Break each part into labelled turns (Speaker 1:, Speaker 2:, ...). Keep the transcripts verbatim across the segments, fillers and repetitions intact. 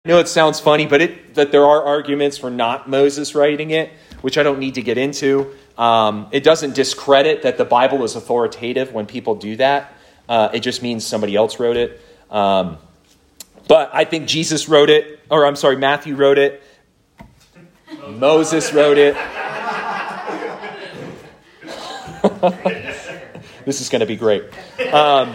Speaker 1: I know it sounds funny, but it that there are arguments for not Moses writing it, which I don't need to get into. Um, it doesn't discredit that the Bible is authoritative when people do that. Uh, it just means somebody else wrote it. Um, but I think Jesus wrote it, or I'm sorry, Matthew wrote it. Moses wrote it. This is going to be great. Um,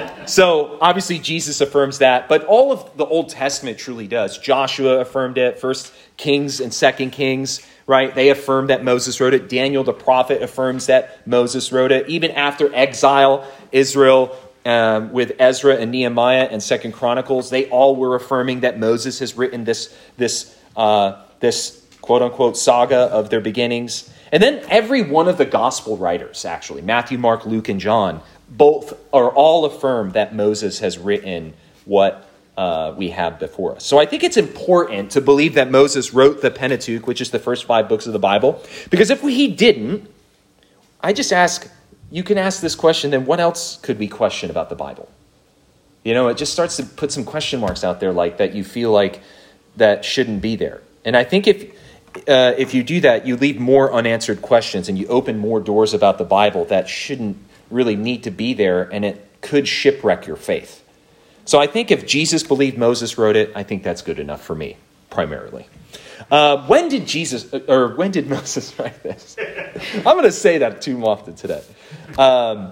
Speaker 1: so obviously Jesus affirms that, but all of the Old Testament truly does. Joshua affirmed it, First Kings and Second Kings, right? They affirm that Moses wrote it. Daniel the prophet affirms that Moses wrote it. Even after exile, Israel um, with Ezra and Nehemiah and Second Chronicles, they all were affirming that Moses has written this this uh, this quote unquote saga of their beginnings. And then every one of the gospel writers, actually, Matthew, Mark, Luke, and John, both are all affirmed that Moses has written what uh, we have before us. So I think it's important to believe that Moses wrote the Pentateuch, which is the first five books of the Bible, because if he didn't, I just ask, you can ask this question, then what else could we question about the Bible? You know, it just starts to put some question marks out there like that you feel like that shouldn't be there. And I think if uh, if you do that, you leave more unanswered questions and you open more doors about the Bible that shouldn't really need to be there, and it could shipwreck your faith. So I think if Jesus believed Moses wrote it, I think that's good enough for me, primarily. Uh, when did Jesus, or when did Moses write this? I'm going to say that too often today. Um,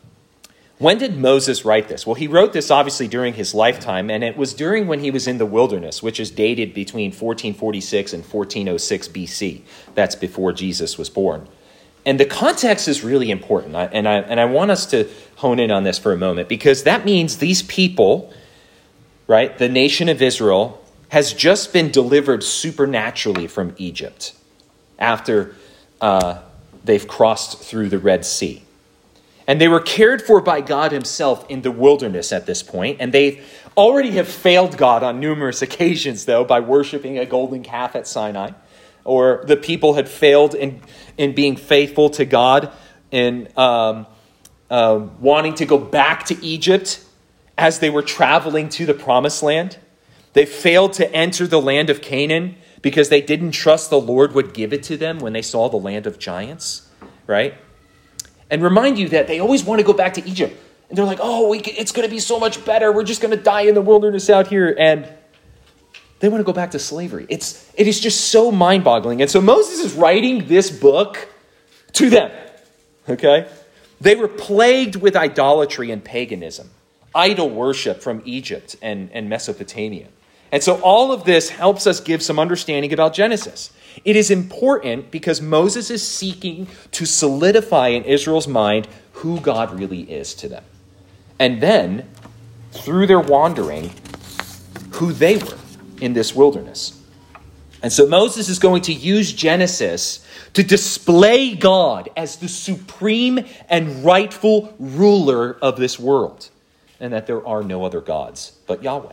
Speaker 1: when did Moses write this? Well, he wrote this obviously during his lifetime, and it was during when he was in the wilderness, which is dated between fourteen forty-six and fourteen oh six B C. That's before Jesus was born. And the context is really important, and I and I want us to hone in on this for a moment, because that means these people, right, the nation of Israel, has just been delivered supernaturally from Egypt after uh, they've crossed through the Red Sea. And they were cared for by God himself in the wilderness at this point, and they already have failed God on numerous occasions, though, by worshiping a golden calf at Sinai. Or the people had failed in, in being faithful to God and um, uh, wanting to go back to Egypt as they were traveling to the promised land. They failed to enter the land of Canaan because they didn't trust the Lord would give it to them when they saw the land of giants, right? And remind you that they always want to go back to Egypt. And they're like, oh, we can, it's going to be so much better. We're just going to die in the wilderness out here. And they want to go back to slavery. It's, it is just so mind-boggling. And so Moses is writing this book to them, okay? They were plagued with idolatry and paganism, idol worship from Egypt and, and Mesopotamia. And so all of this helps us give some understanding about Genesis. It is important because Moses is seeking to solidify in Israel's mind who God really is to them. And then, through their wandering, who they were in this wilderness. And so Moses is going to use Genesis to display God as the supreme and rightful ruler of this world, and that there are no other gods but Yahweh.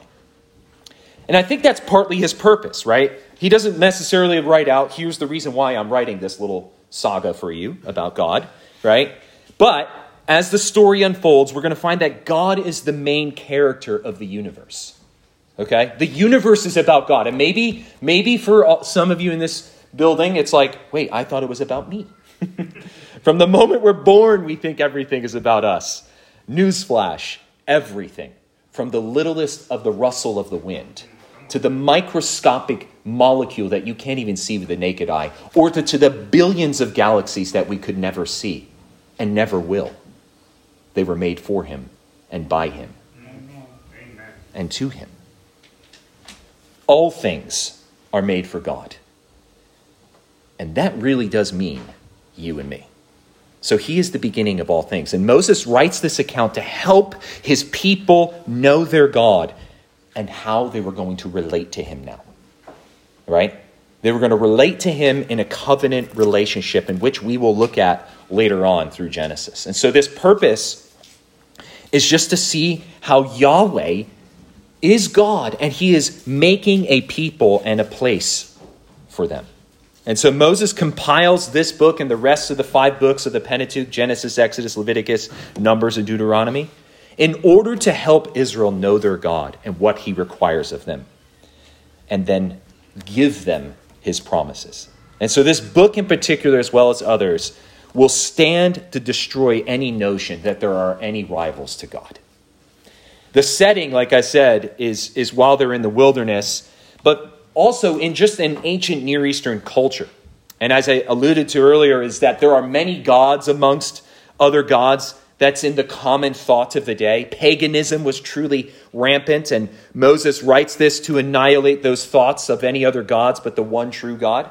Speaker 1: And I think that's partly his purpose, right? He doesn't necessarily write out, here's the reason why I'm writing this little saga for you about God, right? But as the story unfolds, we're going to find that God is the main character of the universe. Okay? The universe is about God. And maybe, maybe for some of you in this building, it's like, wait, I thought it was about me. From the moment we're born, we think everything is about us. Newsflash, everything. From the littlest of the rustle of the wind to the microscopic molecule that you can't even see with the naked eye, or to, to the billions of galaxies that we could never see and never will. They were made for him and by him Amen. And to him. All things are made for God. And that really does mean you and me. So he is the beginning of all things. And Moses writes this account to help his people know their God and how they were going to relate to him now. Right? They were going to relate to him in a covenant relationship, in which we will look at later on through Genesis. And so this purpose is just to see how Yahweh is God, and he is making a people and a place for them. And so Moses compiles this book and the rest of the five books of the Pentateuch, Genesis, Exodus, Leviticus, Numbers, and Deuteronomy, in order to help Israel know their God and what he requires of them. and then give them his promises. And so this book in particular, as well as others, will stand to destroy any notion that there are any rivals to God. The setting, like I said, is, is while they're in the wilderness, but also in just an ancient Near Eastern culture. And as I alluded to earlier, is that there are many gods amongst other gods. That's in the common thought of the day. Paganism was truly rampant, and Moses writes this to annihilate those thoughts of any other gods but the one true God.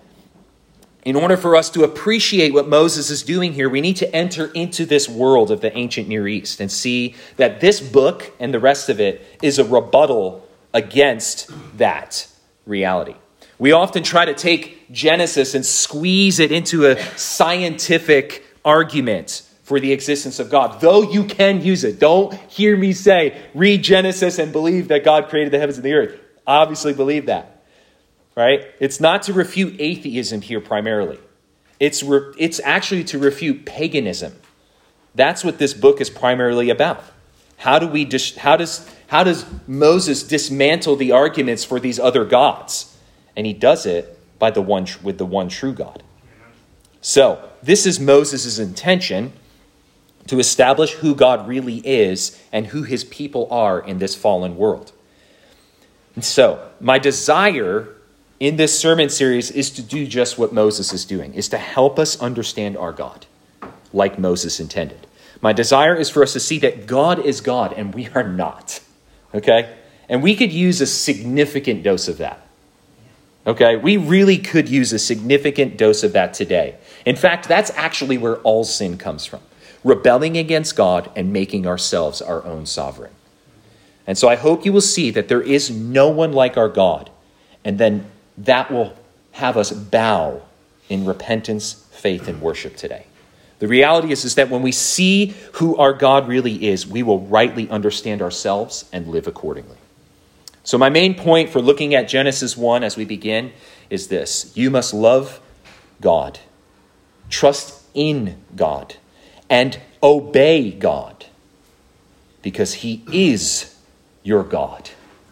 Speaker 1: In order for us to appreciate what Moses is doing here, we need to enter into this world of the ancient Near East and see that this book and the rest of it is a rebuttal against that reality. We often try to take Genesis and squeeze it into a scientific argument for the existence of God, though you can use it. Don't hear me say, read Genesis and believe that God created the heavens and the earth. Obviously believe that. Right? It's not to refute atheism here primarily. It's re- it's actually to refute paganism. That's what this book is primarily about. How do we dis- how does how does Moses dismantle the arguments for these other gods? And he does it by the one tr- with the one true God. So, this is Moses' intention, to establish who God really is and who his people are in this fallen world. And so, my desire in this sermon series is to do just what Moses is doing, is to help us understand our God, like Moses intended. My desire is for us to see that God is God and we are not, okay? And we could use a significant dose of that, okay? We really could use a significant dose of that today. In fact, that's actually where all sin comes from, rebelling against God and making ourselves our own sovereign. And so I hope you will see that there is no one like our God, and then that will have us bow in repentance, faith, and worship today. The reality is, is that when we see who our God really is, we will rightly understand ourselves and live accordingly. So my main point for looking at Genesis one as we begin is this. You must love God, trust in God, and obey God, because he is your God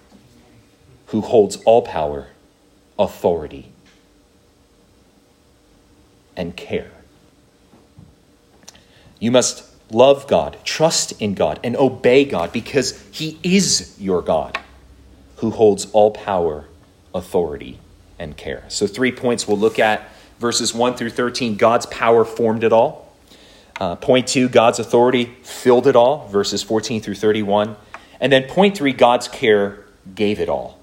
Speaker 1: who holds all power, authority, and care. You must love God, trust in God, and obey God because he is your God who holds all power, authority, and care. So three points we'll look at. Verses one through thirteen, God's power formed it all. Uh, point two, God's authority filled it all. Verses fourteen through thirty-one. And then point three, God's care gave it all.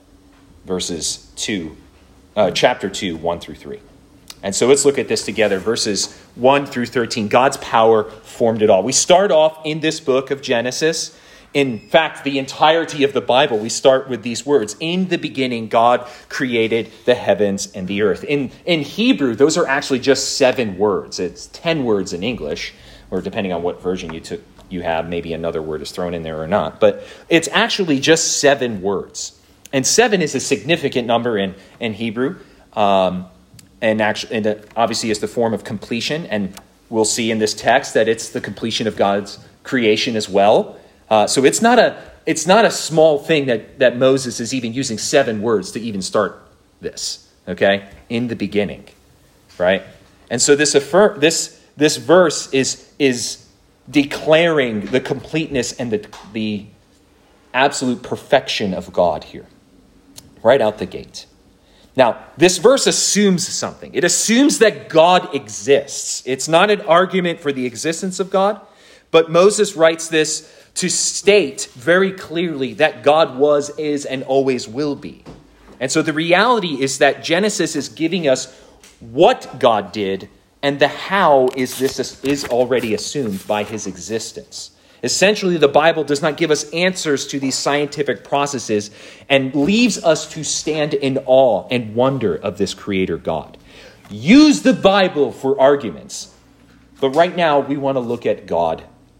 Speaker 1: Verses two Uh, chapter two, one through three. And so let's look at this together. Verses one through thirteen. God's power formed it all. We start off in this book of Genesis. In fact, the entirety of the Bible, we start with these words. In the beginning, God created the heavens and the earth. In, in Hebrew, those are actually just seven words. It's ten words in English, or depending on what version you took, you have, maybe another word is thrown in there or not. But it's actually just seven words. And seven is a significant number in, in Hebrew, um, and actually, and it obviously is the form of completion. And we'll see in this text that it's the completion of God's creation as well. Uh, so it's not a it's not a small thing that that Moses is even using seven words to even start this. Okay, in the beginning, right? And so this affirm this this verse is is declaring the completeness and the the absolute perfection of God here. Right out the gate. Now, this verse assumes something. It assumes that God exists. It's not an argument for the existence of God, but Moses writes this to state very clearly that God was, is, and always will be. And so the reality is that Genesis is giving us what God did, and the how is this is already assumed by his existence. Essentially, the Bible does not give us answers to these scientific processes and leaves us to stand in awe and wonder of this creator God. Use the Bible for arguments. But right now, we want to look at God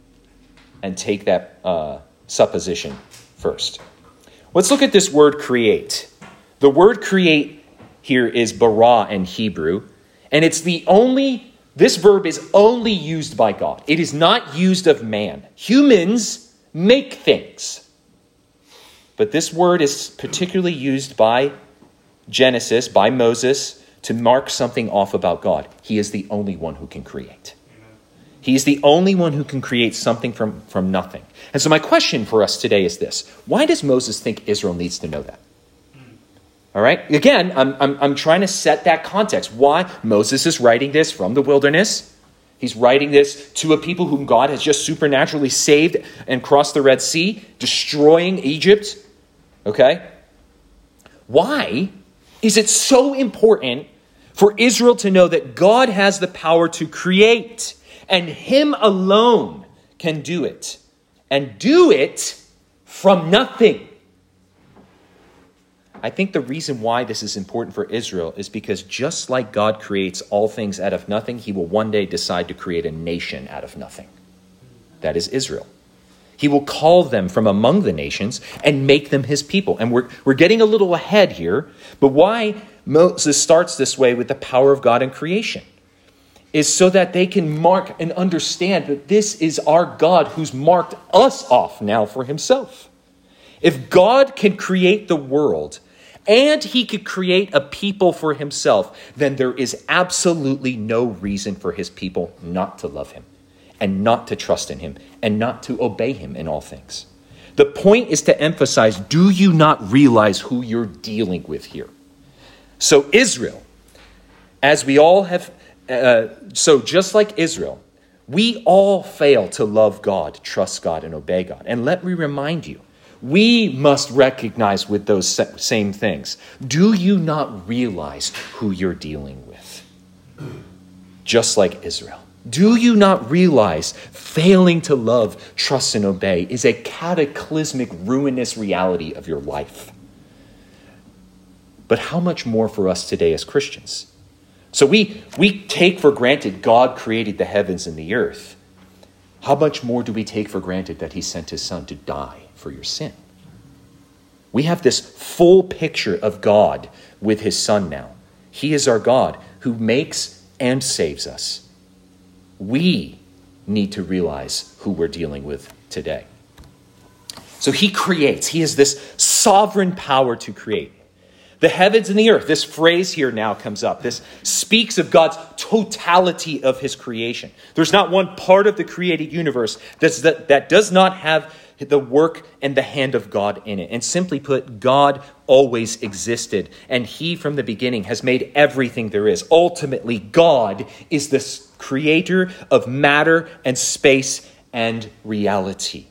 Speaker 1: and take that uh, supposition first. Let's look at this word create. The word create here is bara in Hebrew, and it's the only This verb is only used by God. It is not used of man. Humans make things. But this word is particularly used by Genesis by Moses to mark something off about God. He is the only one who can create. He's the only one who can create something from, from nothing. And so my question for us today is this. Why does Moses think Israel needs to know that? All right. Again, I'm, I'm, I'm trying to set that context. Why Moses is writing this from the wilderness. He's writing this to a people whom God has just supernaturally saved and crossed the Red Sea, destroying Egypt. Okay. Why is it so important for Israel to know that God has the power to create and him alone can do it and do it from nothing? I think the reason why this is important for Israel is because just like God creates all things out of nothing, he will one day decide to create a nation out of nothing. That is Israel. He will call them from among the nations and make them his people. And we're, we're getting a little ahead here, but why Moses starts this way with the power of God in creation is so that they can mark and understand that this is our God who's marked us off now for himself. If God can create the world and he could create a people for himself, then there is absolutely no reason for his people not to love him and not to trust in him and not to obey him in all things. The point is to emphasize, do you not realize who you're dealing with here? So Israel, as we all have, uh, so just like Israel, we all fail to love God, trust God, and obey God. And let me remind you, we must recognize with those same things. Do you not realize who you're dealing with? Just like Israel. Do you not realize failing to love, trust, and obey is a cataclysmic, ruinous reality of your life? But how much more for us today as Christians? So we, we take for granted God created the heavens and the earth. How much more do we take for granted that he sent his son to die for your sin? We have this full picture of God with his son now. He is our God who makes and saves us. We need to realize who we're dealing with today. So he creates. He has this sovereign power to create. The heavens and the earth, this phrase here now comes up. This speaks of God's totality of his creation. There's not one part of the created universe that's, that, that does not have the work and the hand of God in it. And simply put, God always existed. And he from the beginning has made everything there is. Ultimately, God is the creator of matter and space and reality.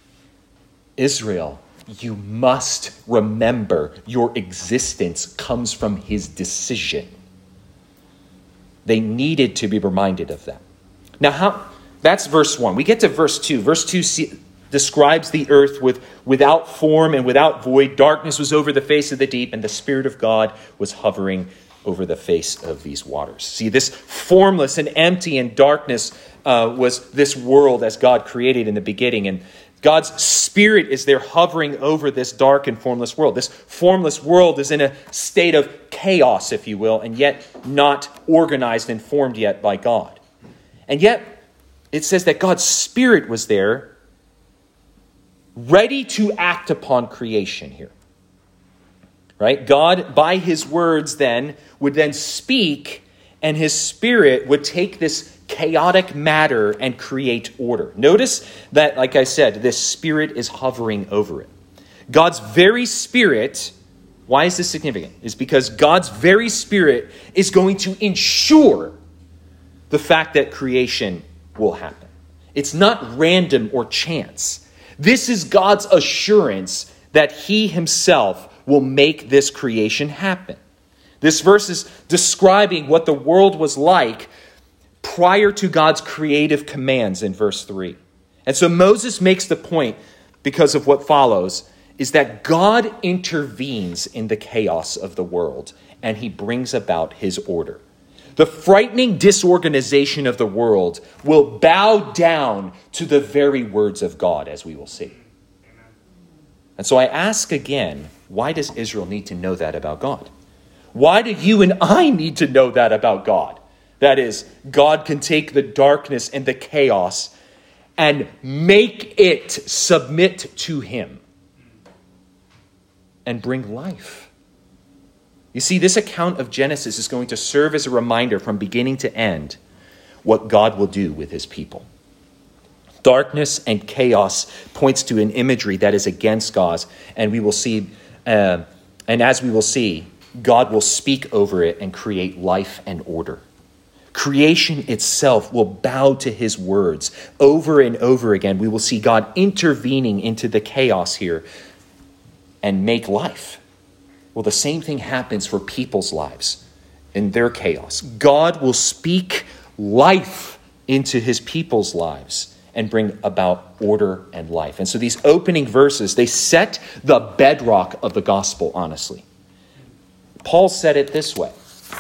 Speaker 1: Israel, you must remember your existence comes from his decision. They needed to be reminded of that. Now, how? That's verse one. We get to verse two. Verse two see, describes the earth with without form and without void. Darkness was over the face of the deep, and the Spirit of God was hovering over the face of these waters. See, this formless and empty and darkness uh, was this world as God created in the beginning, and God's Spirit is there hovering over this dark and formless world. This formless world is in a state of chaos, if you will, and yet not organized and formed yet by God. And yet, it says that God's Spirit was there, ready to act upon creation here. Right? God, by his words then, would then speak, and his Spirit would take this chaotic matter and create order. Notice that, like I said, this Spirit is hovering over it. God's very Spirit, why is this significant? Is because God's very Spirit is going to ensure the fact that creation will happen. It's not random or chance. This is God's assurance that he himself will make this creation happen. This verse is describing what the world was like prior to God's creative commands in verse three. And so Moses makes the point, because of what follows, is that God intervenes in the chaos of the world and he brings about his order. The frightening disorganization of the world will bow down to the very words of God, as we will see. And so I ask again, why does Israel need to know that about God? Why do you and I need to know that about God? That is, God can take the darkness and the chaos and make it submit to him and bring life. You see, this account of Genesis is going to serve as a reminder from beginning to end what God will do with his people. Darkness and chaos points to an imagery that is against God, and we will see, uh, and as we will see, God will speak over it and create life and order. Creation itself will bow to his words. Over and over again, we will see God intervening into the chaos here and make life. Well, the same thing happens for people's lives in their chaos. God will speak life into his people's lives and bring about order and life. And so these opening verses, they set the bedrock of the gospel, honestly. Paul said it this way.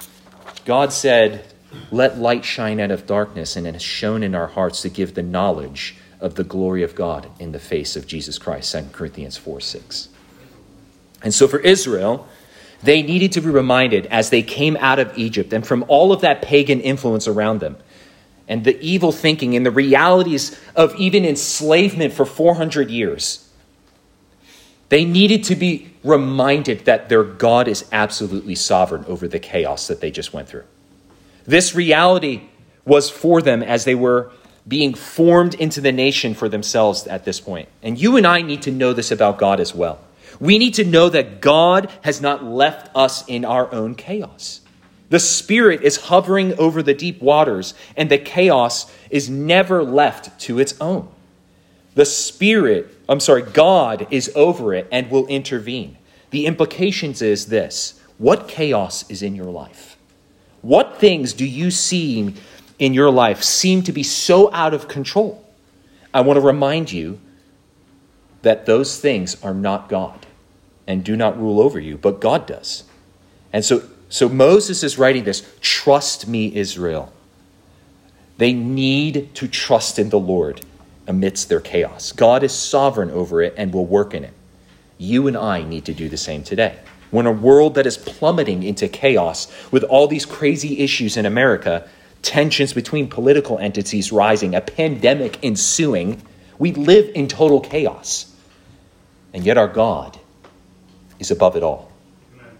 Speaker 1: God said, "Let light shine out of darkness, and it has shone in our hearts to give the knowledge of the glory of God in the face of Jesus Christ," Second Corinthians four six. And so for Israel, they needed to be reminded as they came out of Egypt and from all of that pagan influence around them, and the evil thinking and the realities of even enslavement for four hundred years. They needed to be reminded that their God is absolutely sovereign over the chaos that they just went through. This reality was for them as they were being formed into the nation for themselves at this point. And you and I need to know this about God as well. We need to know that God has not left us in our own chaos. The Spirit is hovering over the deep waters, and the chaos is never left to its own. The Spirit, I'm sorry, God is over it and will intervene. The implications is this: what chaos is in your life? What things do you see in your life seem to be so out of control? I want to remind you that those things are not God and do not rule over you, but God does. And so, so Moses is writing this, "Trust me, Israel." They need to trust in the Lord amidst their chaos. God is sovereign over it and will work in it. You and I need to do the same today. When a world that is plummeting into chaos with all these crazy issues in America, tensions between political entities rising, a pandemic ensuing, we live in total chaos. And yet our God is above it all. Amen.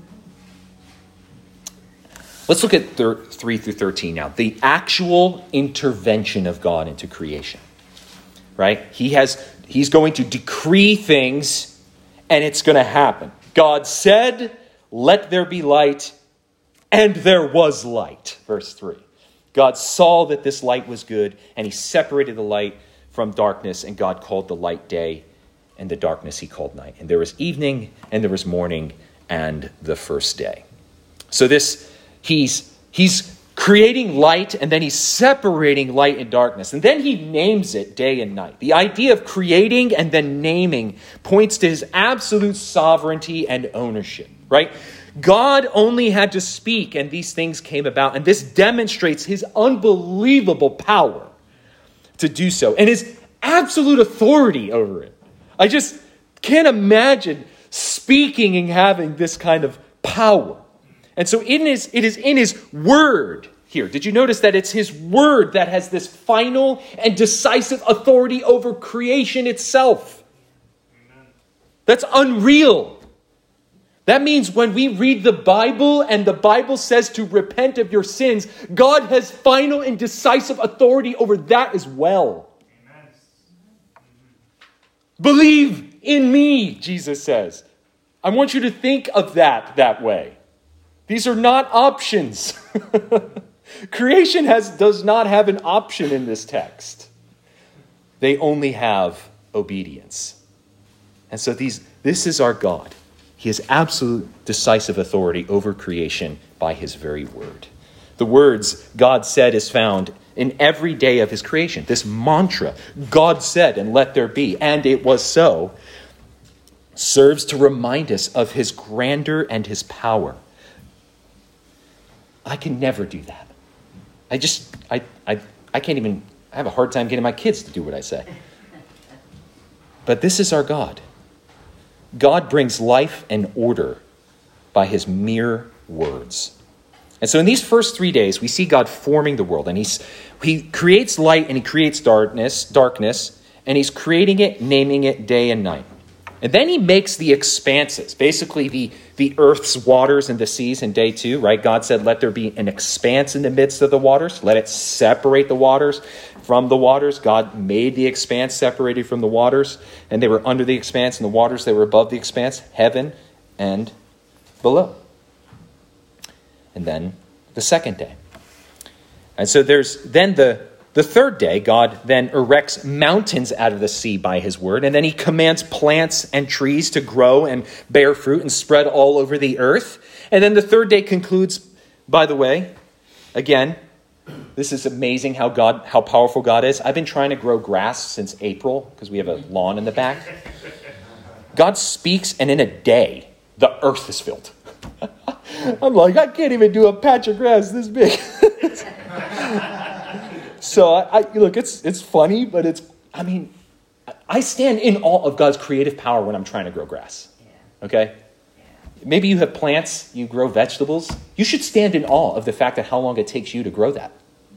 Speaker 1: Let's look at thir- three through thirteen now. The actual intervention of God into creation. Right? He has, he's going to decree things, and it's going to happen. God said, "Let there be light," and there was light. Verse three. God saw that this light was good, and he separated the light from darkness, and God called the light day, and the darkness he called night. And there was evening, and there was morning, and the first day. So this, he's, he's creating light, and then he's separating light and darkness. And then he names it day and night. The idea of creating and then naming points to his absolute sovereignty and ownership, right? God only had to speak, and these things came about. And this demonstrates his unbelievable power to do so and his absolute authority over it. I just can't imagine speaking and having this kind of power. And so it is, it is in his word here. Did you notice that it's his word that has this final and decisive authority over creation itself? Amen. That's unreal. That means when we read the Bible and the Bible says to repent of your sins, God has final and decisive authority over that as well. Amen. Believe in me, Jesus says. I want you to think of that that way. These are not options. Creation has does not have an option in this text. They only have obedience. And so these this is our God. He has absolute decisive authority over creation by his very word. The words God said is found in every day of his creation. This mantra, God said, and let there be, and it was so, serves to remind us of his grandeur and his power. I can never do that. I just, I, I, I can't even, I have a hard time getting my kids to do what I say. But this is our God. God brings life and order by his mere words. And so in these first three days, we see God forming the world. And he's, he creates light and he creates darkness, darkness, and he's creating it, naming it day and night. And then he makes the expanses, basically the, the earth's waters and the seas in day two, right? God said, let there be an expanse in the midst of the waters. Let it separate the waters from the waters. God made the expanse separated from the waters, and they were under the expanse, and the waters, they were above the expanse, heaven and below. And then the second day. And so there's then the The third day, God then erects mountains out of the sea by his word, and then he commands plants and trees to grow and bear fruit and spread all over the earth. And then the third day concludes, by the way, again, this is amazing how God, how powerful God is. I've been trying to grow grass since April because we have a lawn in the back. God speaks, and in a day, the earth is filled. I'm like, I can't even do a patch of grass this big. So, I, I look, it's it's funny, but it's, I mean, I stand in awe of God's creative power when I'm trying to grow grass, okay? Maybe you have plants, you grow vegetables. You should stand in awe of the fact that how long it takes you to grow that.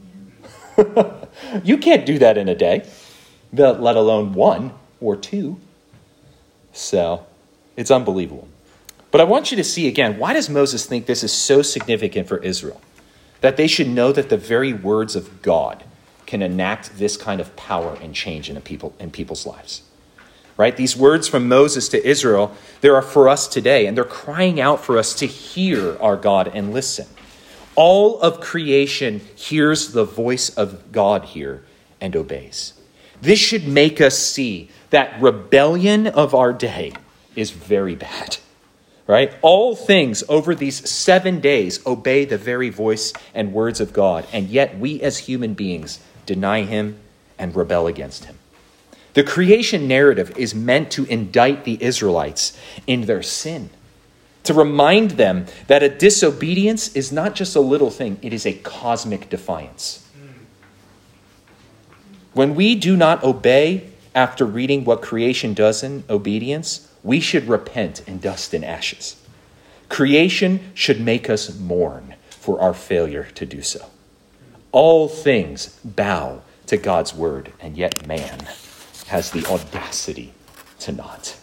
Speaker 1: You can't do that in a day, let alone one or two. So, it's unbelievable. But I want you to see again, why does Moses think this is so significant for Israel? That they should know that the very words of God can enact this kind of power and change in a people in people's lives. Right? These words from Moses to Israel, they are for us today, and they're crying out for us to hear our God and listen. All of creation hears the voice of God here and obeys. This should make us see that rebellion of our day is very bad. Right? All things over these seven days obey the very voice and words of God, and yet we as human beings deny him and rebel against him. The creation narrative is meant to indict the Israelites in their sin, to remind them that a disobedience is not just a little thing, it is a cosmic defiance. When we do not obey after reading what creation does in obedience, we should repent in dust and ashes. Creation should make us mourn for our failure to do so. All things bow to God's word, and yet man has the audacity to not.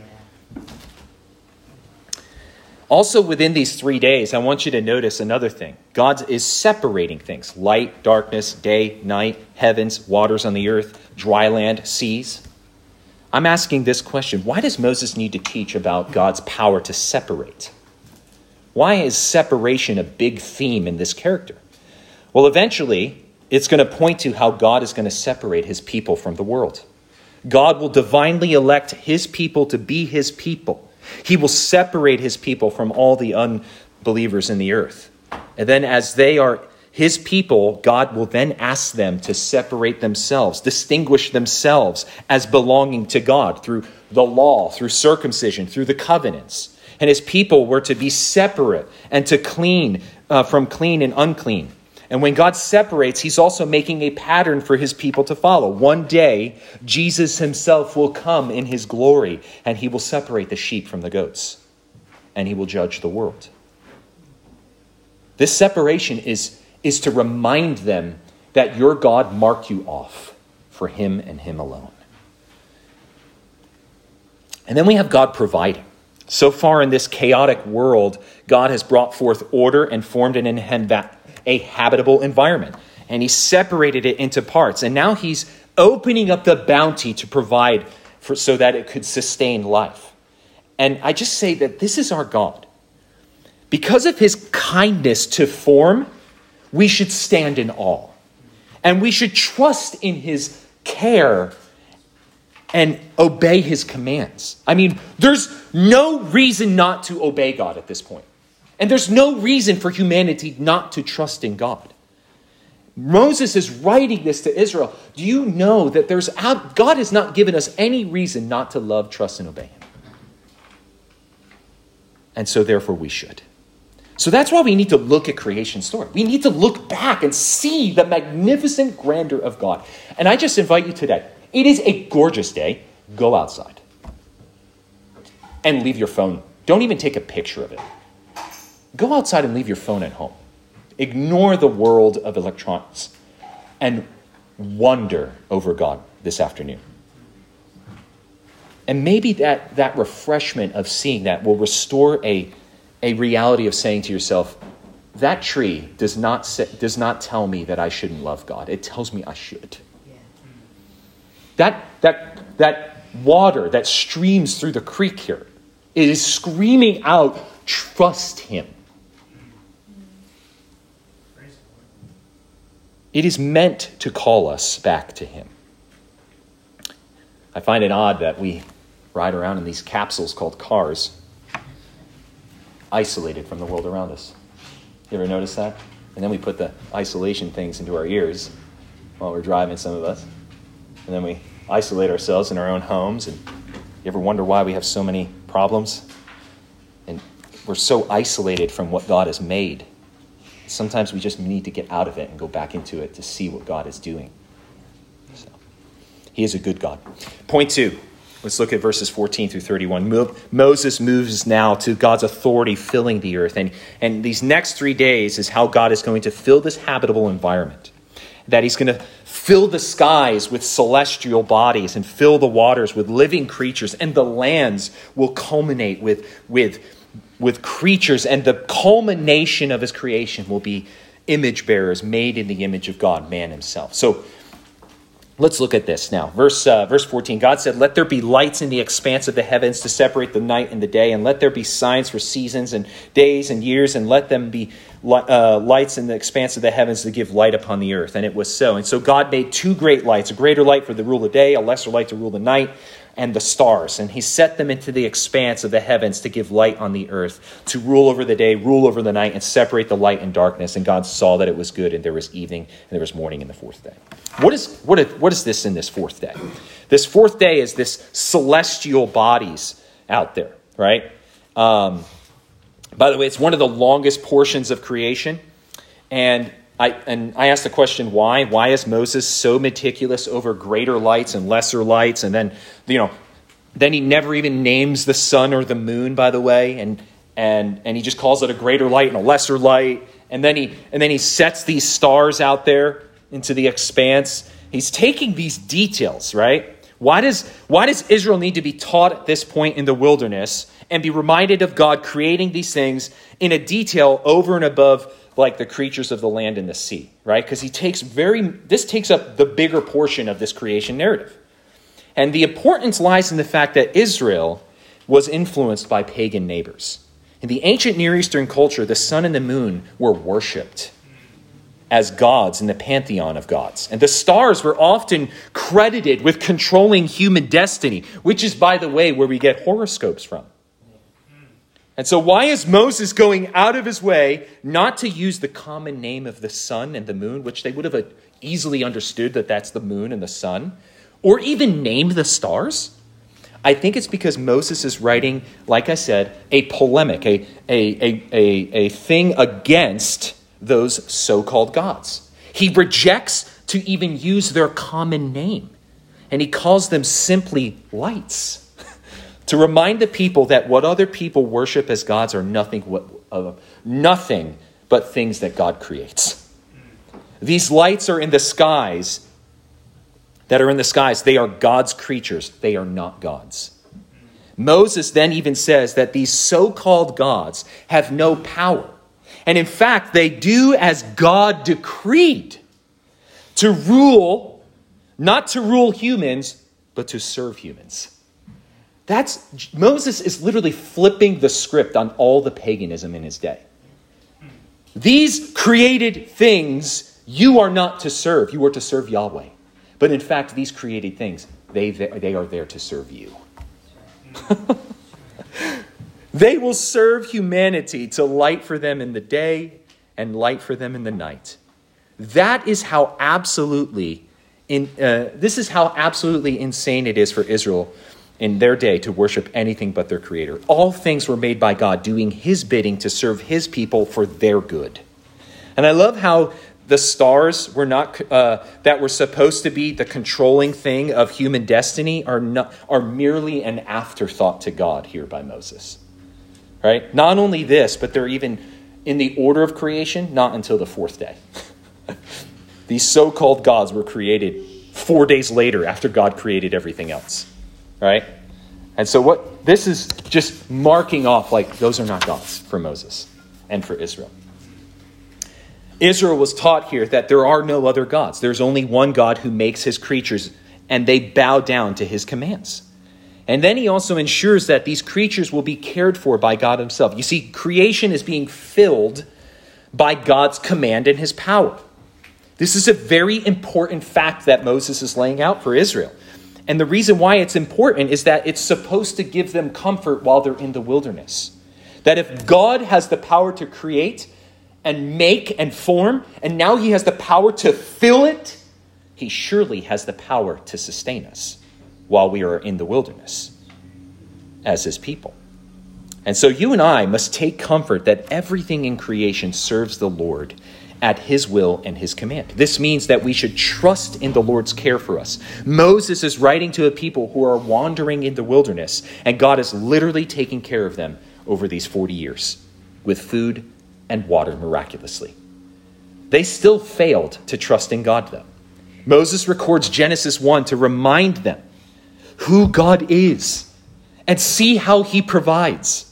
Speaker 1: Also within these three days, I want you to notice another thing. God is separating things. Light, darkness, day, night, heavens, waters on the earth, dry land, seas. I'm asking this question. Why does Moses need to teach about God's power to separate? Why is separation a big theme in this character? Well, eventually, it's going to point to how God is going to separate his people from the world. God will divinely elect his people to be his people. He will separate his people from all the unbelievers in the earth. And then as they are his people, God will then ask them to separate themselves, distinguish themselves as belonging to God through the law, through circumcision, through the covenants. And his people were to be separate and to clean uh, from clean and unclean. And when God separates, he's also making a pattern for his people to follow. One day, Jesus himself will come in his glory, and he will separate the sheep from the goats, and he will judge the world. This separation is, is to remind them that your God marked you off for him and him alone. And then we have God providing. So far in this chaotic world, God has brought forth order and formed an inhabit- a habitable environment. And he separated it into parts. And now he's opening up the bounty to provide for, so that it could sustain life. And I just say that this is our God. Because of his kindness to form, we should stand in awe. And we should trust in his care and obey his commands. I mean, there's no reason not to obey God at this point. And there's no reason for humanity not to trust in God. Moses is writing this to Israel. Do you know that there's God has not given us any reason not to love, trust, and obey him? And so therefore we should. So that's why we need to look at creation story. We need to look back and see the magnificent grandeur of God. And I just invite you today. It is a gorgeous day. Go outside. And leave your phone. Don't even take a picture of it. Go outside and leave your phone at home. Ignore the world of electronics and wonder over God this afternoon. And maybe that, that refreshment of seeing that will restore a, a reality of saying to yourself, that tree does not say, does not tell me that I shouldn't love God. It tells me I should. Yeah. That, that, that water that streams through the creek here, it is screaming out, trust him. It is meant to call us back to him. I find it odd that we ride around in these capsules called cars, isolated from the world around us. You ever notice that? And then we put the isolation things into our ears while we're driving, some of us. And then we isolate ourselves in our own homes. And you ever wonder why we have so many problems? And we're so isolated from what God has made. Sometimes we just need to get out of it and go back into it to see what God is doing. So, he is a good God. Point two. Let's look at verses fourteen through thirty-one. Mo- Moses moves now to God's authority filling the earth. And, and these next three days is how God is going to fill this habitable environment. That he's going to fill the skies with celestial bodies and fill the waters with living creatures. And the lands will culminate with, with, with creatures. And the culmination of his creation will be image bearers made in the image of God, man himself. So let's look at this now. Verse uh, verse fourteen, God said, let there be lights in the expanse of the heavens to separate the night and the day, and let there be signs for seasons and days and years, and let them be uh, lights in the expanse of the heavens to give light upon the earth. And it was so. And so God made two great lights, a greater light for the rule of the day, a lesser light to rule the night, and the stars. And he set them into the expanse of the heavens to give light on the earth, to rule over the day, rule over the night, and separate the light and darkness. And God saw that it was good, and there was evening, and there was morning in the fourth day. What is what is, what is this in this fourth day? This fourth day is this celestial bodies out there, right? Um, by the way, it's one of the longest portions of creation. And I and I asked the question, why? Why is Moses so meticulous over greater lights and lesser lights? And then, you know, then he never even names the sun or the moon, by the way. And and and he just calls it a greater light and a lesser light. And then he and then he sets these stars out there into the expanse. He's taking these details, right? Why does why does Israel need to be taught at this point in the wilderness and be reminded of God creating these things in a detail over and above like the creatures of the land and the sea, right? Because he takes very, this takes up the bigger portion of this creation narrative. And the importance lies in the fact that Israel was influenced by pagan neighbors. In the ancient Near Eastern culture, the sun and the moon were worshipped as gods in the pantheon of gods. And the stars were often credited with controlling human destiny, which is, by the way, where we get horoscopes from. And so why is Moses going out of his way not to use the common name of the sun and the moon, which they would have easily understood that that's the moon and the sun, or even name the stars? I think it's because Moses is writing, like I said, a polemic, a, a, a, a, a thing against those so-called gods. He rejects to even use their common name, and he calls them simply lights. To remind the people that what other people worship as gods are nothing, what, uh, nothing but things that God creates. These lights are in the skies, that are in the skies. They are God's creatures. They are not gods. Moses then even says that these so-called gods have no power. And in fact, they do as God decreed, to rule, not to rule humans, but to serve humans. That's Moses is literally flipping the script on all the paganism in his day. These created things you are not to serve. You are to serve Yahweh. But in fact, these created things, they, they are there to serve you. They will serve humanity to light for them in the day and light for them in the night. That is how absolutely, in, uh, this is how absolutely insane it is for Israel in their day to worship anything but their creator. All things were made by God, doing his bidding to serve his people for their good. And I love how the stars were not uh, that were supposed to be the controlling thing of human destiny are not are merely an afterthought to God here by Moses. Right? Not only this, but they're even in the order of creation, not until the fourth day. These so-called gods were created four days later after God created everything else. Right? And so what this is just marking off, like, those are not gods for Moses and for Israel. Israel was taught here that there are no other gods. There's only one God who makes his creatures, and they bow down to his commands. And then he also ensures that these creatures will be cared for by God himself. You see, creation is being filled by God's command and his power. This is a very important fact that Moses is laying out for Israel. And the reason why it's important is that it's supposed to give them comfort while they're in the wilderness. That if God has the power to create and make and form, and now he has the power to fill it, he surely has the power to sustain us while we are in the wilderness as his people. And so you and I must take comfort that everything in creation serves the Lord at his will and his command. This means that we should trust in the Lord's care for us. Moses is writing to a people who are wandering in the wilderness, and God is literally taking care of them over these forty years with food and water miraculously. They still failed to trust in God, though. Moses records Genesis one to remind them who God is and see how he provides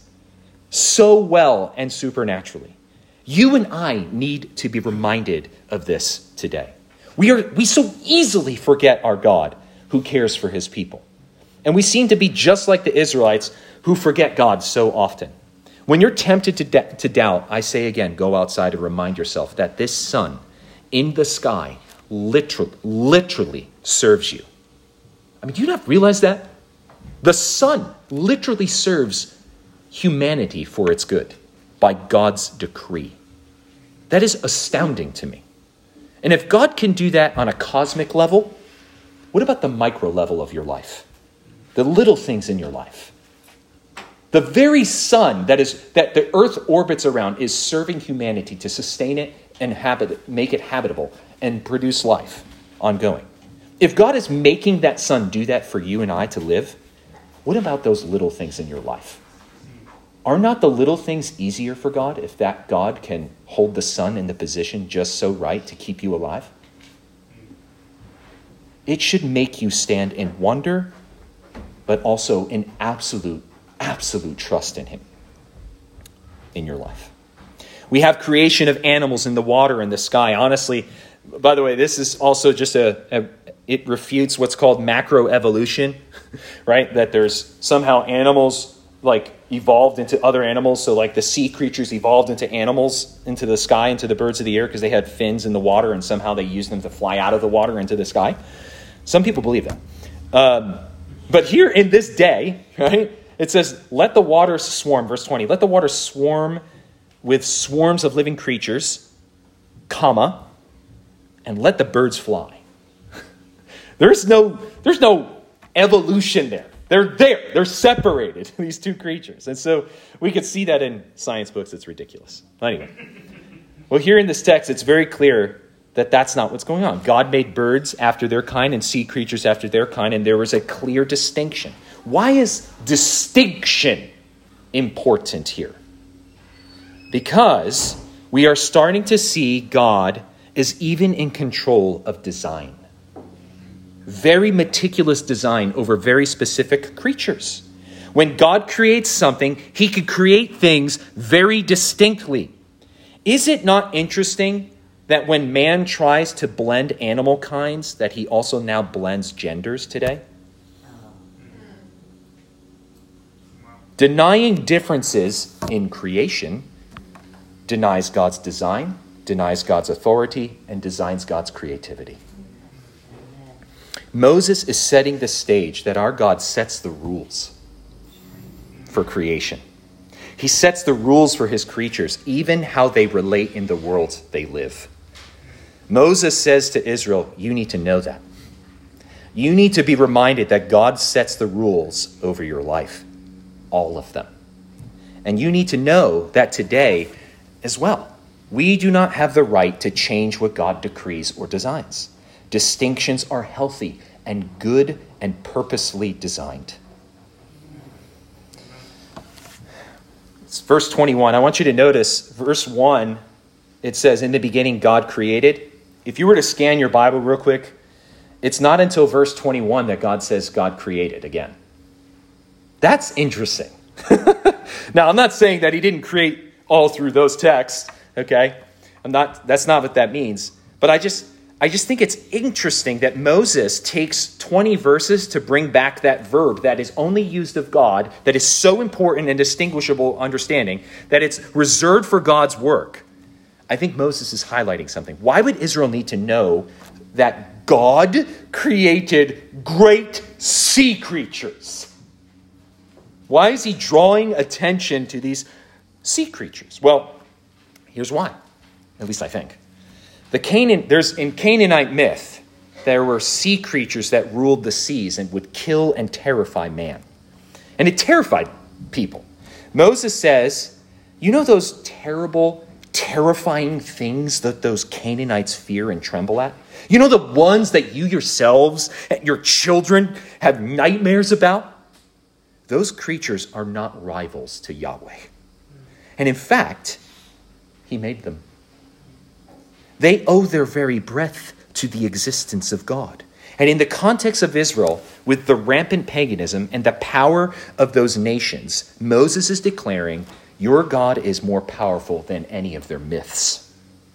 Speaker 1: so well and supernaturally. You and I need to be reminded of this today. We are we so easily forget our God who cares for his people. And we seem to be just like the Israelites who forget God so often. When you're tempted to, de- to doubt, I say again, go outside and remind yourself that this sun in the sky literally, literally serves you. I mean, do you not realize that? The sun literally serves humanity for its good by God's decree. That is astounding to me. And if God can do that on a cosmic level, what about the micro level of your life? The little things in your life. The very sun that is that the earth orbits around is serving humanity to sustain it and habit, make it habitable and produce life ongoing. If God is making that sun do that for you and I to live, what about those little things in your life? Are not the little things easier for God if that God can hold the sun in the position just so right to keep you alive? It should make you stand in wonder, but also in absolute, absolute trust in him in your life. We have creation of animals in the water and the sky. Honestly, by the way, this is also just a, a it refutes what's called macroevolution, right? That there's somehow animals like evolved into other animals. So like the sea creatures evolved into animals, into the sky, into the birds of the air because they had fins in the water and somehow they used them to fly out of the water into the sky. Some people believe that. Um, but here in this day, right, it says, let the waters swarm, verse twenty, let the waters swarm with swarms of living creatures, comma, and let the birds fly. There's no, there's no evolution there. They're there. They're separated, these two creatures. And so we could see that in science books. It's ridiculous. Anyway, well, here in this text, it's very clear that that's not what's going on. God made birds after their kind and sea creatures after their kind, and there was a clear distinction. Why is distinction important here? Because we are starting to see God is even in control of design. Very meticulous design over very specific creatures. When God creates something, he could create things very distinctly. Is it not interesting that when man tries to blend animal kinds, that he also now blends genders today? Denying differences in creation denies God's design, denies God's authority, and designs God's creativity. Moses is setting the stage that our God sets the rules for creation. He sets the rules for his creatures, even how they relate in the world they live. Moses says to Israel, you need to know that. You need to be reminded that God sets the rules over your life, all of them. And you need to know that today as well, we do not have the right to change what God decrees or designs. Distinctions are healthy and good and purposely designed. It's verse twenty-one. I want you to notice verse one. It says, in the beginning, God created. If you were to scan your Bible real quick, it's not until verse twenty-one that God says God created again. That's interesting. Now, I'm not saying that he didn't create all through those texts, okay? I'm not, that's not what that means. But I just, I just think it's interesting that Moses takes twenty verses to bring back that verb that is only used of God, that is so important and distinguishable understanding, that it's reserved for God's work. I think Moses is highlighting something. Why would Israel need to know that God created great sea creatures? Why is he drawing attention to these sea creatures? Well, here's why. At least I think. The Canaan, there's in Canaanite myth, there were sea creatures that ruled the seas and would kill and terrify man. And it terrified people. Moses says, you know those terrible, terrifying things that those Canaanites fear and tremble at? You know the ones that you yourselves and your children have nightmares about? Those creatures are not rivals to Yahweh. And in fact, he made them. They owe their very breath to the existence of God. And in the context of Israel, with the rampant paganism and the power of those nations, Moses is declaring, your God is more powerful than any of their myths.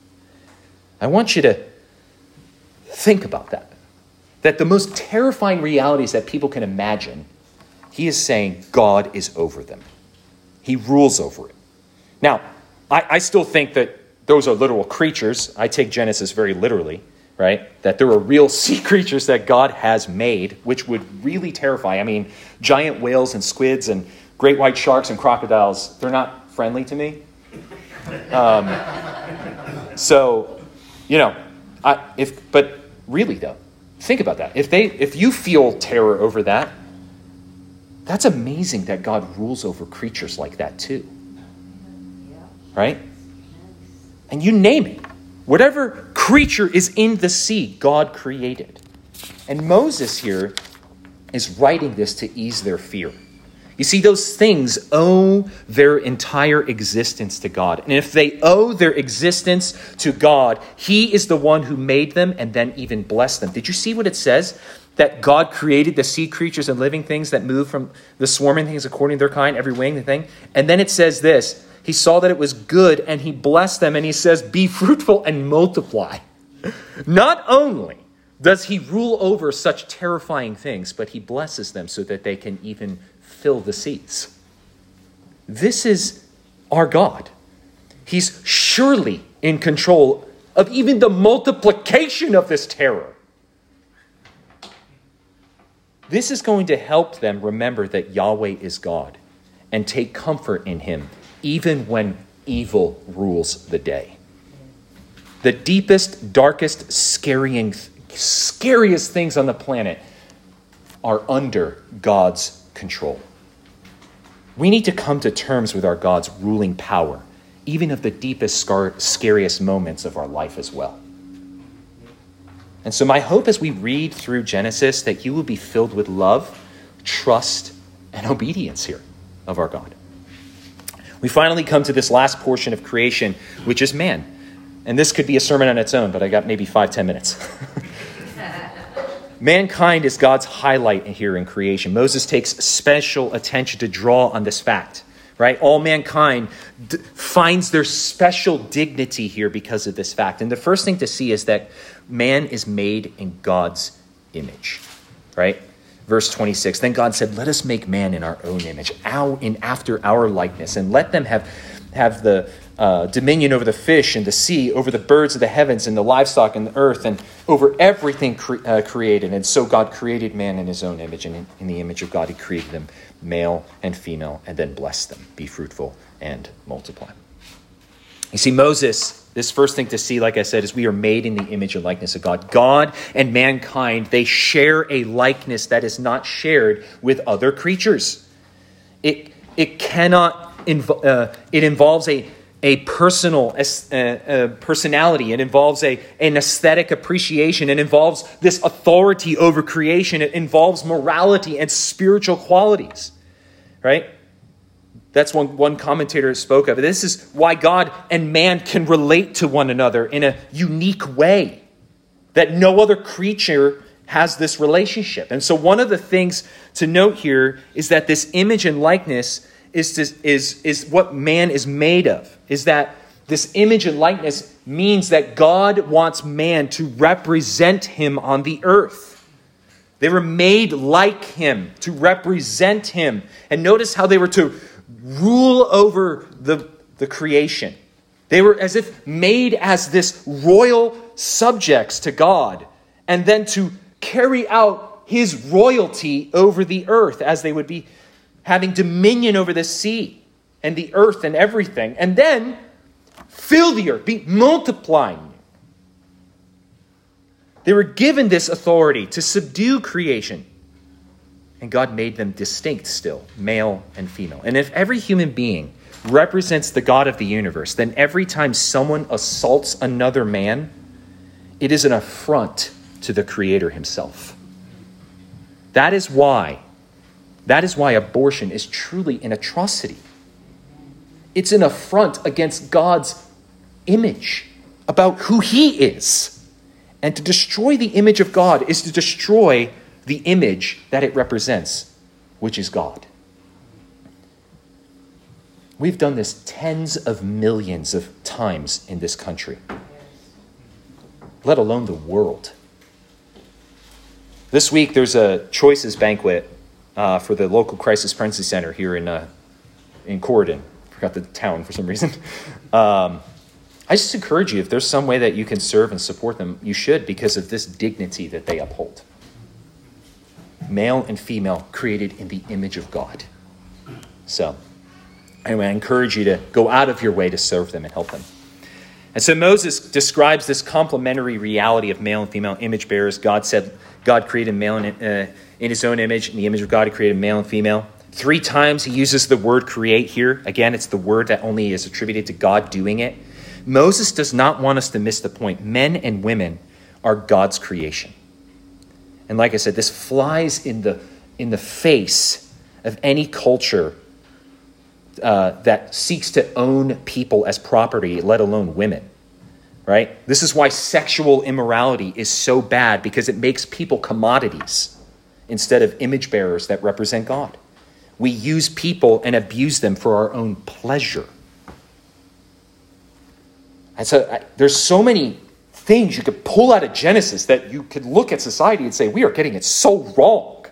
Speaker 1: I want you to think about that. That the most terrifying realities that people can imagine, he is saying God is over them. He rules over it. Now, I, I still think that those are literal creatures. I take Genesis very literally, right? That there are real sea creatures that God has made, which would really terrify. I mean, giant whales and squids and great white sharks and crocodiles, they're not friendly to me. Um, so, you know, I, if but really though, think about that. If they, if you feel terror over that, that's amazing that God rules over creatures like that too. Right? And you name it. Whatever creature is in the sea, God created. And Moses here is writing this to ease their fear. You see, those things owe their entire existence to God. And if they owe their existence to God, he is the one who made them and then even blessed them. Did you see what it says? That God created the sea creatures and living things that move from the swarming things according to their kind, every winged thing. And then it says this, he saw that it was good and he blessed them. And he says, be fruitful and multiply. Not only does he rule over such terrifying things, but he blesses them so that they can even fill the seas. This is our God. He's surely in control of even the multiplication of this terror. This is going to help them remember that Yahweh is God and take comfort in him, even when evil rules the day. The deepest, darkest, scaring, scariest things on the planet are under God's control. We need to come to terms with our God's ruling power, even of the deepest, scar- scariest moments of our life as well. And so my hope as we read through Genesis that you will be filled with love, trust, and obedience here of our God. We finally come to this last portion of creation, which is man. And this could be a sermon on its own, but I got maybe five, ten minutes. Mankind is God's highlight here in creation. Moses takes special attention to draw on this fact, right? All mankind d- finds their special dignity here because of this fact. And the first thing to see is that man is made in God's image, right? Verse twenty-six, then God said, let us make man in our own image, our, in after our likeness, and let them have, have the uh, dominion over the fish and the sea, over the birds of the heavens and the livestock and the earth, and over everything cre- uh, created. And so God created man in his own image, and in, in the image of God he created them, male and female, and then blessed them. Be fruitful and multiply. You see, Moses, this first thing to see, like I said, is we are made in the image and likeness of God. God and mankind, they share a likeness that is not shared with other creatures. It it cannot, inv- uh, it involves a, a personal uh, uh, personality. It involves a, an aesthetic appreciation. It involves this authority over creation. It involves morality and spiritual qualities, right? That's one, one commentator spoke of it. This is why God and man can relate to one another in a unique way that no other creature has this relationship. And so one of the things to note here is that this image and likeness is, this, is, is what man is made of. Is that this image and likeness means that God wants man to represent him on the earth. They were made like him, to represent him. And notice how they were to rule over the, the creation. They were as if made as this royal subjects to God, and then to carry out his royalty over the earth, as they would be having dominion over the sea and the earth and everything. And then fill the earth, be multiplying. They were given this authority to subdue creation. And God made them distinct still, male and female. And if every human being represents the God of the universe, then every time someone assaults another man, it is an affront to the Creator himself. That is why, that is why abortion is truly an atrocity. It's an affront against God's image about who he is. And to destroy the image of God is to destroy the image that it represents, which is God. We've done this tens of millions of times in this country, let alone the world. This week, there's a Choices banquet uh, for the local Crisis Pregnancy Center here in uh, in Corridon. Forgot the town for some reason. Um, I just encourage you, if there's some way that you can serve and support them, you should, because of this dignity that they uphold. Male and female created in the image of God. So, anyway, I encourage you to go out of your way to serve them and help them. And so Moses describes this complementary reality of male and female image bearers. God said God created male in, uh, in his own image. In the image of God, he created male and female. Three times he uses the word create here. Again, it's the word that only is attributed to God doing it. Moses does not want us to miss the point. Men and women are God's creation. And like I said, this flies in the, in the face of any culture Uh, that seeks to own people as property, let alone women, right? This is why sexual immorality is so bad, because it makes people commodities instead of image bearers that represent God. We use people and abuse them for our own pleasure. And so I, there's so many things you could pull out of Genesis that you could look at society and say, we are getting it so wrong.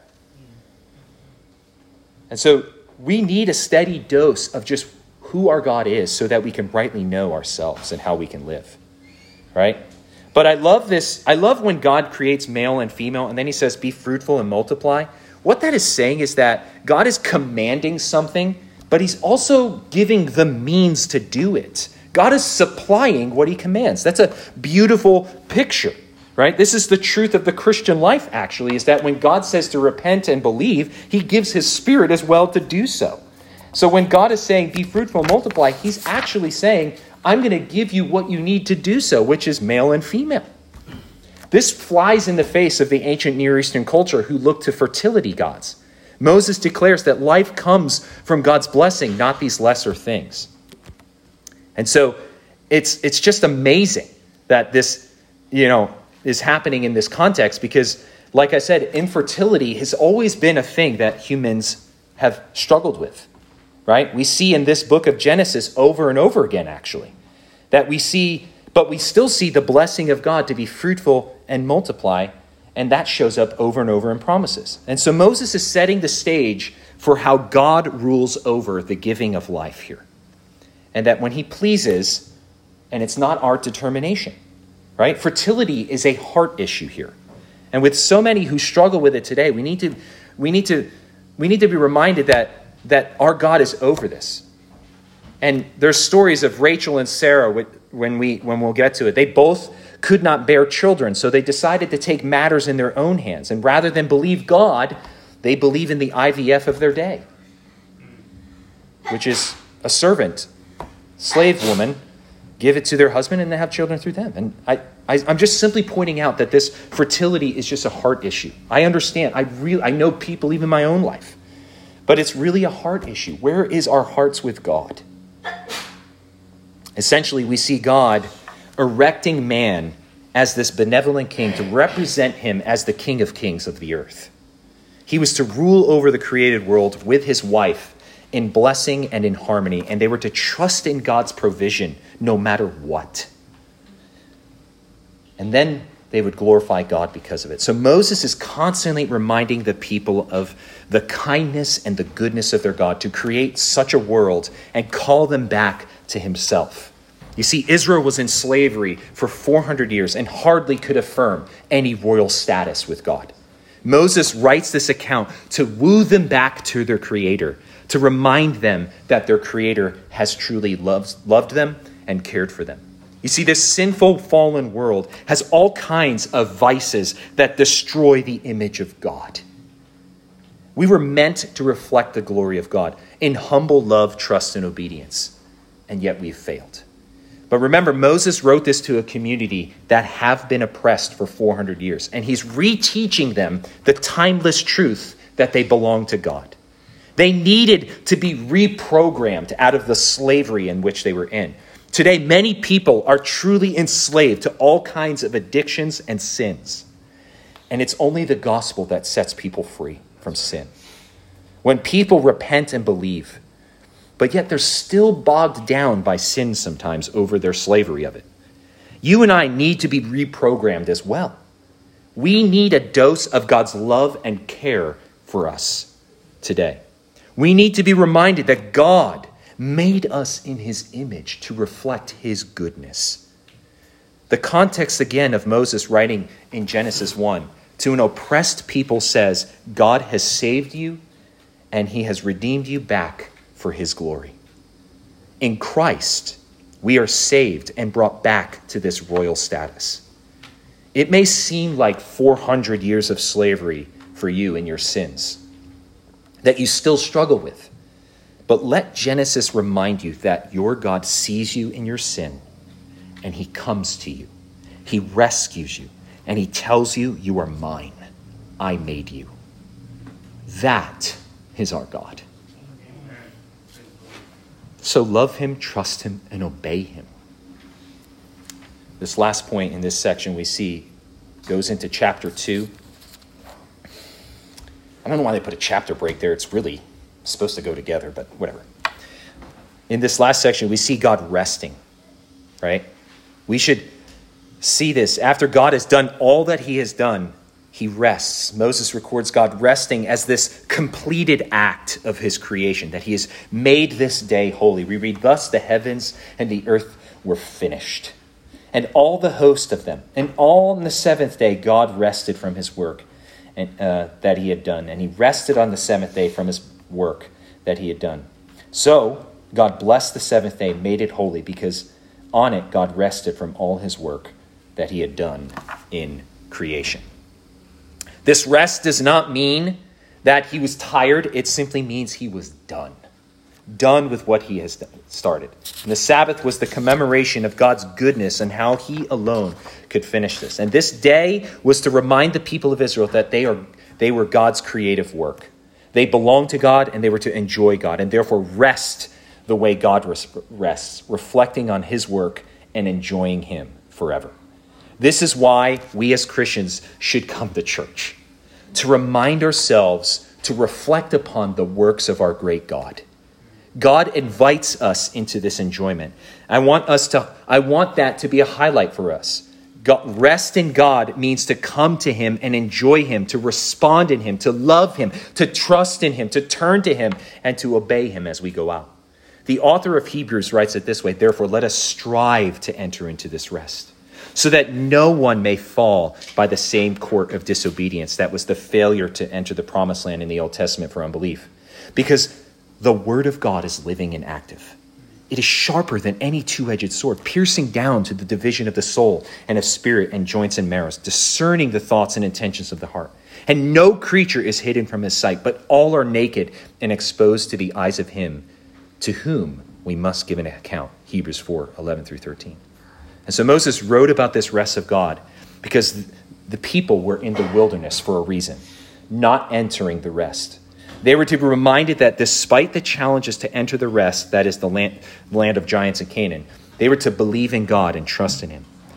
Speaker 1: And so we need a steady dose of just who our God is so that we can rightly know ourselves and how we can live, right? But I love this. I love when God creates male and female, and then he says, be fruitful and multiply. What that is saying is that God is commanding something, but he's also giving the means to do it. God is supplying what he commands. That's a beautiful picture. Right? This is the truth of the Christian life, actually, is that when God says to repent and believe, he gives his Spirit as well to do so. So when God is saying, be fruitful and multiply, he's actually saying, I'm going to give you what you need to do so, which is male and female. This flies in the face of the ancient Near Eastern culture who looked to fertility gods. Moses declares that life comes from God's blessing, not these lesser things. And so it's it's just amazing that this, you know, is happening in this context, because, like I said, infertility has always been a thing that humans have struggled with, right? We see in this book of Genesis over and over again, actually, that we see, but we still see the blessing of God to be fruitful and multiply, and that shows up over and over in promises. And so Moses is setting the stage for how God rules over the giving of life here. And that when he pleases, and it's not our determination, right? Fertility is a heart issue here. And with so many who struggle with it today, we need to we need to we need to be reminded that that our God is over this. And there's stories of Rachel and Sarah when we when we'll get to it. They both could not bear children, so they decided to take matters in their own hands. And rather than believe God, they believe in the I V F of their day, which is a servant, slave woman, give it to their husband and they have children through them. And I, I, I'm just simply pointing out that this fertility is just a heart issue. I understand. I really, I know people, even in my own life. But it's really a heart issue. Where is our hearts with God? Essentially, we see God erecting man as this benevolent king to represent him as the King of Kings of the earth. He was to rule over the created world with his wife in blessing and in harmony, and they were to trust in God's provision no matter what. And then they would glorify God because of it. So Moses is constantly reminding the people of the kindness and the goodness of their God to create such a world and call them back to himself. You see, Israel was in slavery for four hundred years and hardly could affirm any royal status with God. Moses writes this account to woo them back to their Creator, to remind them that their Creator has truly loved, loved them and cared for them. You see, this sinful, fallen world has all kinds of vices that destroy the image of God. We were meant to reflect the glory of God in humble love, trust, and obedience, and yet we've failed. But remember, Moses wrote this to a community that have been oppressed for four hundred years, and he's reteaching them the timeless truth that they belong to God. They needed to be reprogrammed out of the slavery in which they were in. Today, many people are truly enslaved to all kinds of addictions and sins. And it's only the gospel that sets people free from sin. When people repent and believe, but yet they're still bogged down by sin sometimes over their slavery of it. You and I need to be reprogrammed as well. We need a dose of God's love and care for us today. We need to be reminded that God made us in his image to reflect his goodness. The context again of Moses writing in Genesis one to an oppressed people says, God has saved you and he has redeemed you back for his glory. In Christ, we are saved and brought back to this royal status. It may seem like four hundred years of slavery for you and your sins that you still struggle with. But let Genesis remind you that your God sees you in your sin and he comes to you. He rescues you and he tells you, you are mine. I made you. That is our God. So love him, trust him, and obey him. This last point in this section we see goes into chapter two. I don't know why they put a chapter break there. It's really supposed to go together, but whatever. In this last section, we see God resting, right? We should see this. After God has done all that he has done, he rests. Moses records God resting as this completed act of his creation, that he has made this day holy. We read, thus the heavens and the earth were finished, and all the host of them. And all on the seventh day, God rested from his work and, uh, that he had done. And he rested on the seventh day from his work that he had done. So God blessed the seventh day, made it holy, because on it God rested from all his work that he had done in creation. This rest does not mean that he was tired. It simply means he was done. Done with what he has started. And the Sabbath was the commemoration of God's goodness and how he alone could finish this. And this day was to remind the people of Israel that they are they were God's creative work. They belonged to God and they were to enjoy God and therefore rest the way God rests, reflecting on his work and enjoying him forever. This is why we as Christians should come to church, to remind ourselves to reflect upon the works of our great God. God invites us into this enjoyment. I want us to, I want that to be a highlight for us. God, rest in God means to come to him and enjoy him, to respond in him, to love him, to trust in him, to turn to him, and to obey him as we go out. The author of Hebrews writes it this way, therefore let us strive to enter into this rest, so that no one may fall by the same court of disobedience. That was the failure to enter the promised land in the Old Testament for unbelief. Because the word of God is living and active. It is sharper than any two-edged sword, piercing down to the division of the soul and of spirit and joints and marrows, discerning the thoughts and intentions of the heart. And no creature is hidden from his sight, but all are naked and exposed to the eyes of him to whom we must give an account. Hebrews four, eleven through thirteen. And so Moses wrote about this rest of God because the people were in the wilderness for a reason, not entering the rest. They were to be reminded that despite the challenges to enter the rest, that is the land, land of giants in Canaan, they were to believe in God and trust in him.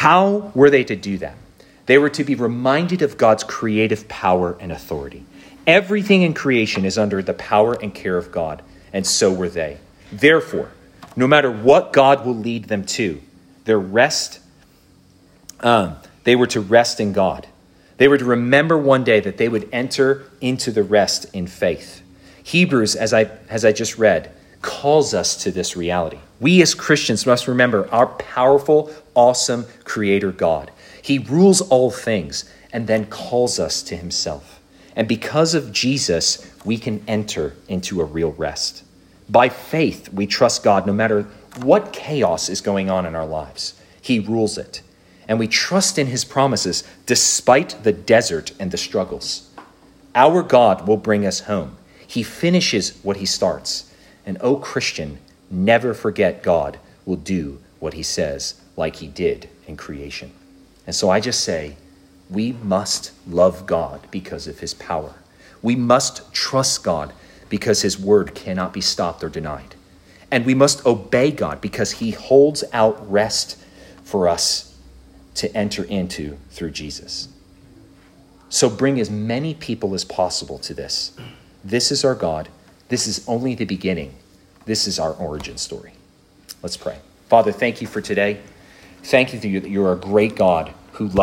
Speaker 1: How were they to do that? They were to be reminded of God's creative power and authority. Everything in creation is under the power and care of God, and so were they. Therefore, no matter what God will lead them to, their rest, um, they were to rest in God. They were to remember one day that they would enter into the rest in faith. Hebrews, as I, as I just read, calls us to this reality. We as Christians must remember our powerful, awesome Creator God. He rules all things and then calls us to himself. And because of Jesus, we can enter into a real rest. By faith, we trust God no matter what chaos is going on in our lives. He rules it. And we trust in his promises despite the desert and the struggles. Our God will bring us home. He finishes what he starts. And oh, Christian, never forget God will do what he says, like he did in creation. And so I just say, we must love God because of his power. We must trust God because his word cannot be stopped or denied. And we must obey God because he holds out rest for us to enter into through Jesus. So bring as many people as possible to this. This is our God. This is only the beginning. This is our origin story. Let's pray. Father, thank you for today. Thank you that you're a great God who loves